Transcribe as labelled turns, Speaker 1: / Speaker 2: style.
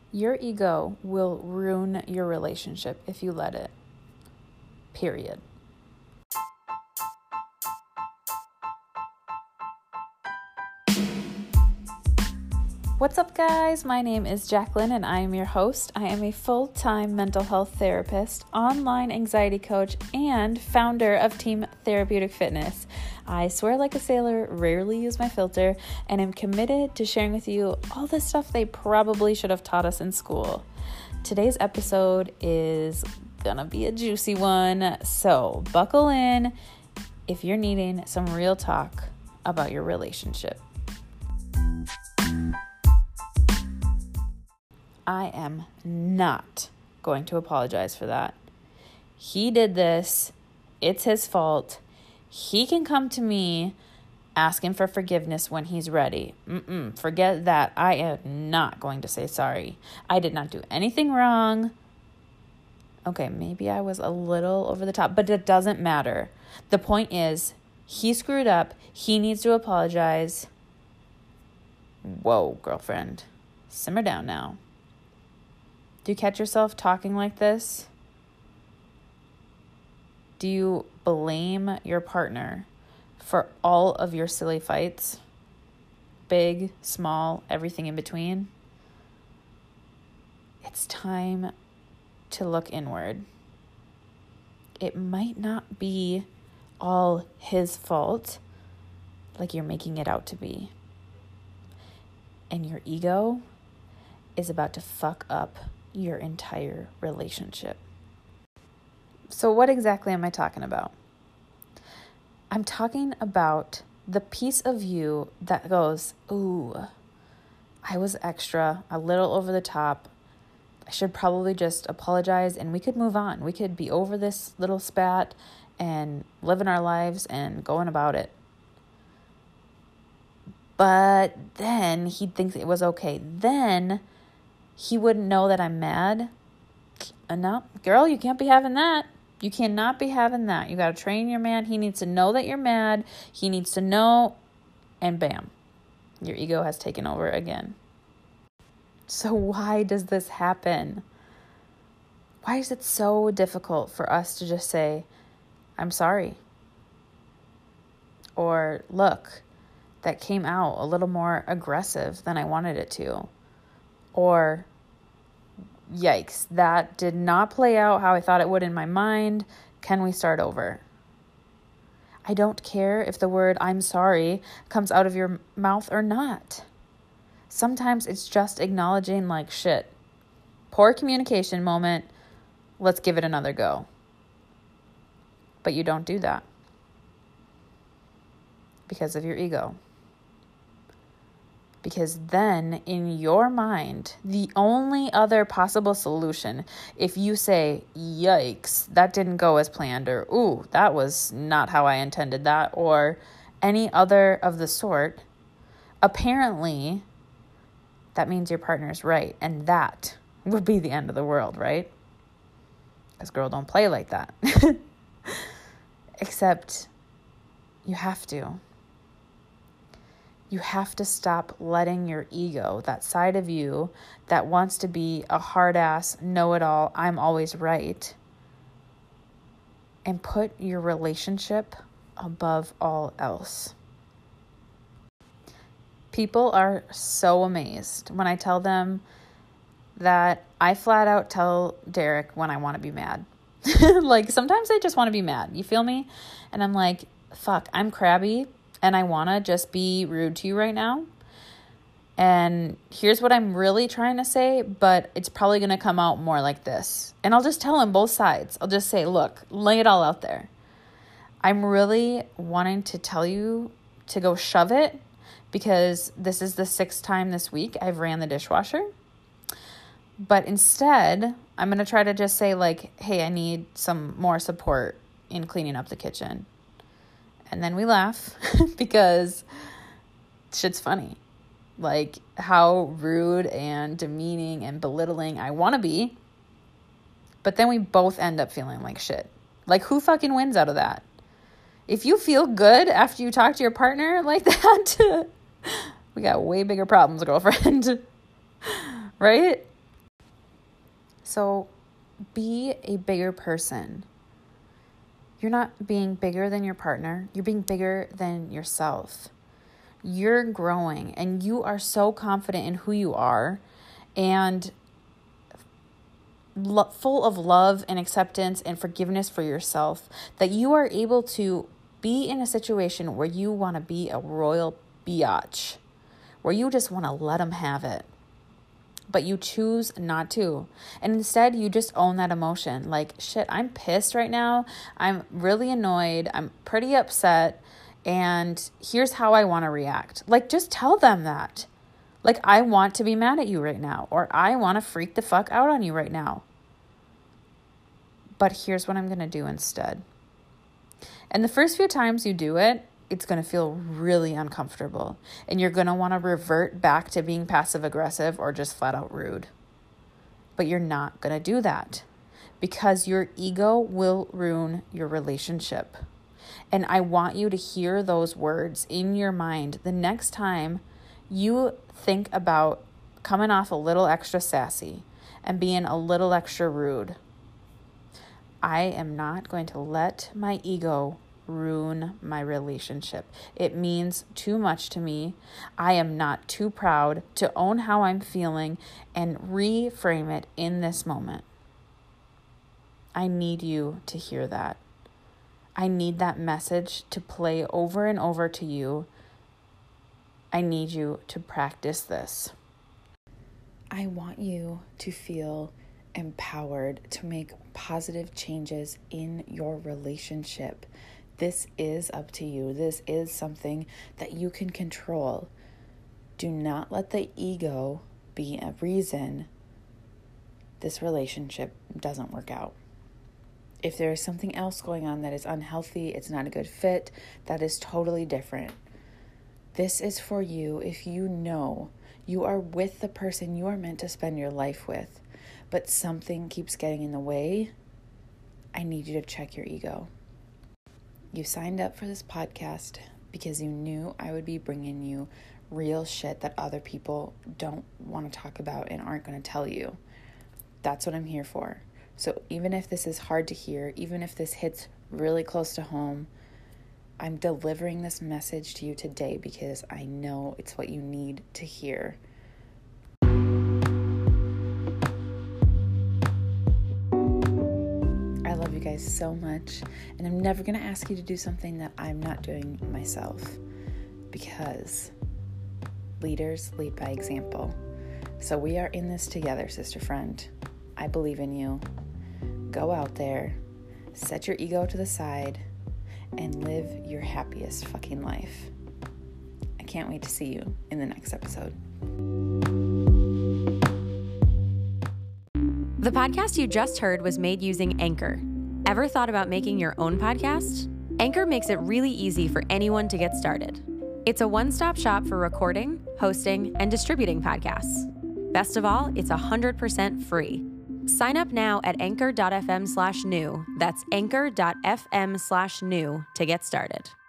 Speaker 1: Your ego will ruin your relationship if you let it. Period. What's up, guys? My name is Jacqueline and I am your host. I am a full-time mental health therapist, online anxiety coach, and founder of Team Therapeutic Fitness. I swear like a sailor, rarely use my filter, and am committed to sharing with you all the stuff they probably should have taught us in school. Today's episode is gonna be a juicy one, so buckle in if you're needing some real talk about your relationship. I am not going to apologize for that. He did this. It's his fault. He can come to me asking for forgiveness when he's ready. Forget that. I am not going to say sorry. I did not do anything wrong. Okay, maybe I was a little over the top, but it doesn't matter. The point is, he screwed up. He needs to apologize. Whoa, girlfriend. Simmer down now. Do you catch yourself talking like this? Do you blame your partner for all of your silly fights? Big, small, everything in between? It's time to look inward. It might not be all his fault like you're making it out to be. And your ego is about to fuck up your entire relationship. So what exactly am I talking about? I'm talking about the piece of you that goes, ooh, I was extra, a little over the top. I should probably just apologize and we could move on. We could be over this little spat and living our lives and going about it. But then he thinks it was okay. Then he wouldn't know that I'm mad. No, girl, you can't be having that. You cannot be having that. You got to train your man. He needs to know that you're mad. He needs to know, and bam, your ego has taken over again. So why does this happen? Why is it so difficult for us to just say, I'm sorry? Or, look, that came out a little more aggressive than I wanted it to. Or, yikes, that did not play out how I thought it would in my mind. Can we start over? I don't care if the word I'm sorry comes out of your mouth or not. Sometimes it's just acknowledging like shit. Poor communication moment. Let's give it another go. But you don't do that because of your ego. Because then in your mind, the only other possible solution, if you say, yikes, that didn't go as planned, or ooh, that was not how I intended that, or any other of the sort, apparently that means your partner's right. And that would be the end of the world, right? Because girl, don't play like that. Except you have to. You have to stop letting your ego, that side of you that wants to be a hard-ass, know-it-all, I'm always right, and put your relationship above all else. People are so amazed when I tell them that I flat out tell Derek when I want to be mad. Like, sometimes I just want to be mad. You feel me? And I'm like, fuck, I'm crabby. And I want to just be rude to you right now. And here's what I'm really trying to say, but it's probably going to come out more like this. And I'll just tell him both sides. I'll just say, look, lay it all out there. I'm really wanting to tell you to go shove it because this is the 6th time this week I've ran the dishwasher. But instead, I'm going to try to just say like, hey, I need some more support in cleaning up the kitchen. And then we laugh because shit's funny. Like how rude and demeaning and belittling I want to be. But then we both end up feeling like shit. Like who fucking wins out of that? If you feel good after you talk to your partner like that, we got way bigger problems, girlfriend. Right? So be a bigger person. You're not being bigger than your partner. You're being bigger than yourself. You're growing and you are so confident in who you are and full of love and acceptance and forgiveness for yourself that you are able to be in a situation where you want to be a royal biatch, where you just want to let them have it, but you choose not to. And instead, you just own that emotion. Like, shit, I'm pissed right now. I'm really annoyed. I'm pretty upset. And here's how I want to react. Like, just tell them that. Like, I want to be mad at you right now, or I want to freak the fuck out on you right now. But here's what I'm going to do instead. And the first few times you do it, it's going to feel really uncomfortable. And you're going to want to revert back to being passive aggressive or just flat out rude. But you're not going to do that because your ego will ruin your relationship. And I want you to hear those words in your mind the next time you think about coming off a little extra sassy and being a little extra rude. I am not going to let my ego ruin my relationship. It means too much to me. I am not too proud to own how I'm feeling and reframe it in this moment. I need you to hear that. I need that message to play over and over to you. I need you to practice this. I want you to feel empowered to make positive changes in your relationship. This is up to you. This is something that you can control. Do not let the ego be a reason this relationship doesn't work out. If there is something else going on that is unhealthy, it's not a good fit, that is totally different. This is for you if you know you are with the person you are meant to spend your life with, but something keeps getting in the way. I need you to check your ego. You signed up for this podcast because you knew I would be bringing you real shit that other people don't want to talk about and aren't going to tell you. That's what I'm here for. So even if this is hard to hear, even if this hits really close to home, I'm delivering this message to you today because I know it's what you need to hear. I love you guys so much, and I'm never going to ask you to do something that I'm not doing myself because leaders lead by example. So we are in this together, sister friend. I believe in you. Go out there, set your ego to the side, and live your happiest fucking life. I can't wait to see you in the next episode.
Speaker 2: The podcast you just heard was made using Anchor. Ever thought about making your own podcast? Anchor makes it really easy for anyone to get started. It's a one-stop shop for recording, hosting, and distributing podcasts. Best of all, it's 100% free. Sign up now at anchor.fm/new. That's anchor.fm/new to get started.